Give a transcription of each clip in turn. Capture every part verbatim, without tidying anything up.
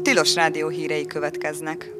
Tilos Rádió hírei következnek.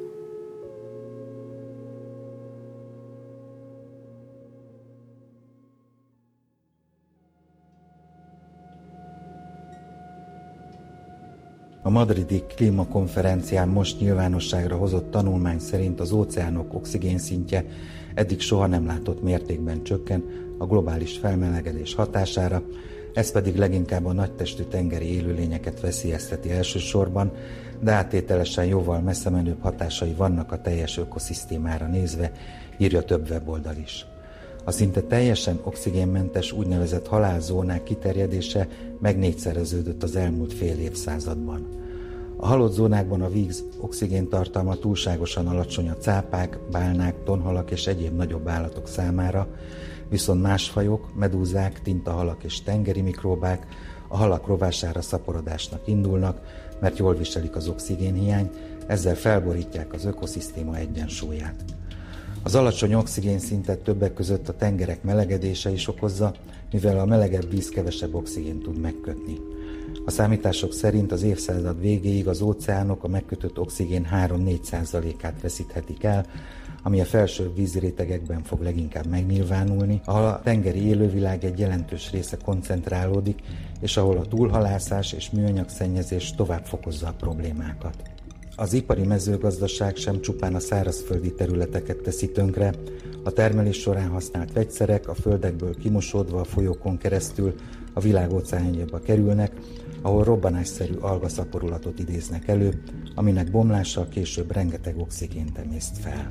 A madridi klímakonferencián most nyilvánosságra hozott tanulmány szerint az óceánok oxigénszintje eddig soha nem látott mértékben csökken a globális felmelegedés hatására, ez pedig leginkább a nagytestű tengeri élőlényeket veszélyezteti elsősorban, de áttételesen jóval messze menőbb hatásai vannak a teljes ökoszisztémára nézve, írja több weboldal is. A szinte teljesen oxigénmentes úgynevezett halálzónák kiterjedése meg négyszereződött az elmúlt fél évszázadban. A halott zónákban a víz oxigéntartalma túlságosan alacsony a cápák, bálnák, tonhalak és egyéb nagyobb állatok számára, viszont más fajok, medúzák, tintahalak és tengeri mikróbák a halak rovására szaporodásnak indulnak, mert jól viselik az oxigénhiányt, ezzel felborítják az ökoszisztéma egyensúlyát. Az alacsony oxigénszintet többek között a tengerek melegedése is okozza, mivel a melegebb víz kevesebb oxigént tud megkötni. A számítások szerint az évszázad végéig az óceánok a megkötött oxigén három-négy százalékát veszíthetik el, ami a felső vízrétegekben fog leginkább megnyilvánulni, ahol a tengeri élővilág egy jelentős része koncentrálódik, és ahol a túlhalászás és műanyagszennyezés tovább fokozza a problémákat. Az ipari mezőgazdaság sem csupán a szárazföldi területeket teszi tönkre, a termelés során használt vegyszerek a földekből kimosódva a folyókon keresztül a világ óceánjába kerülnek, ahol robbanásszerű algaszaporulatot idéznek elő, aminek bomlással később rengeteg oxigént emészt fel.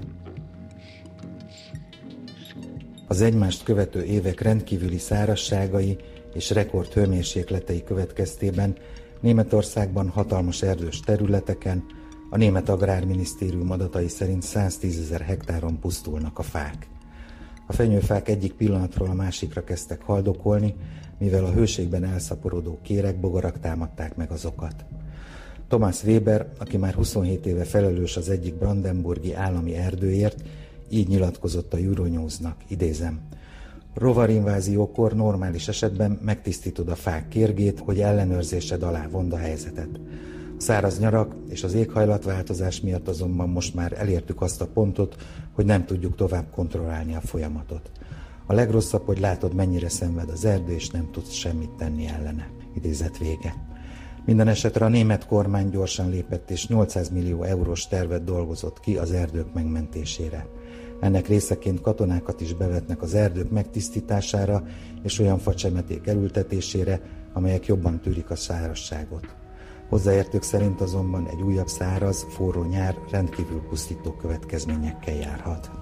Az egymást követő évek rendkívüli szárazságai és rekord hőmérsékletei következtében Németországban hatalmas erdős területeken a Német Agrárminisztérium adatai szerint száztízezer hektáron pusztulnak a fák. A fenyőfák egyik pillanatról a másikra kezdtek haldokolni, mivel a hőségben elszaporodó kérek, bogarak támadták meg azokat. Thomas Weber, aki már huszonhét éve felelős az egyik brandenburgi állami erdőért, így nyilatkozott a Euronews-nak, idézem: rovarinváziókor normális esetben megtisztítod a fák kérgét, hogy ellenőrzésed alá vond a helyzetet. A száraz nyarak és az éghajlatváltozás miatt azonban most már elértük azt a pontot, hogy nem tudjuk tovább kontrollálni a folyamatot. A legrosszabb, hogy látod, mennyire szenved az erdő, és nem tudsz semmit tenni ellene. Idézet vége. Minden esetre a német kormány gyorsan lépett, és nyolcszáz millió eurós tervet dolgozott ki az erdők megmentésére. Ennek részeként katonákat is bevetnek az erdők megtisztítására és olyan facsemeték elültetésére, amelyek jobban tűrik a szárazságot. Hozzáértők szerint azonban egy újabb száraz, forró nyár rendkívül pusztító következményekkel járhat.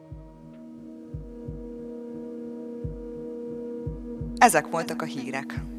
Ezek voltak a hírek.